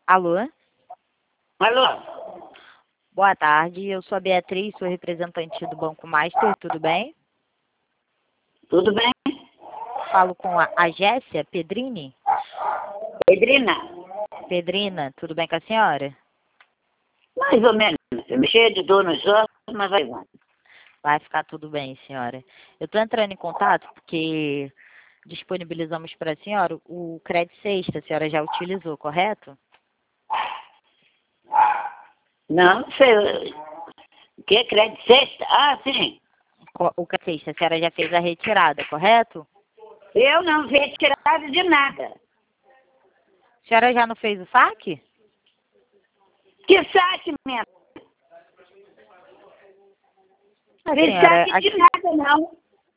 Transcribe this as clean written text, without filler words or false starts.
Alô? Alô? Boa tarde, eu sou a Beatriz, sou representante do Banco Master, tudo bem? Tudo bem? Falo com a Jéssica Pedrini. Pedrina? Pedrina, tudo bem com a senhora? Mais ou menos. Eu cheia de dor nos ossos, mas vai bom. Vai ficar tudo bem, senhora. Eu estou entrando em contato porque disponibilizamos para a senhora o Crédito Sexta, a senhora já utilizou, correto? Não sei. O que? Crédito sexta? Ah, sim. O Crédito Sexta, a senhora já fez a retirada, correto? Eu não vi retirada de nada. A senhora já não fez o saque? Que saque, minha? A Não senhora, saque de nada, não.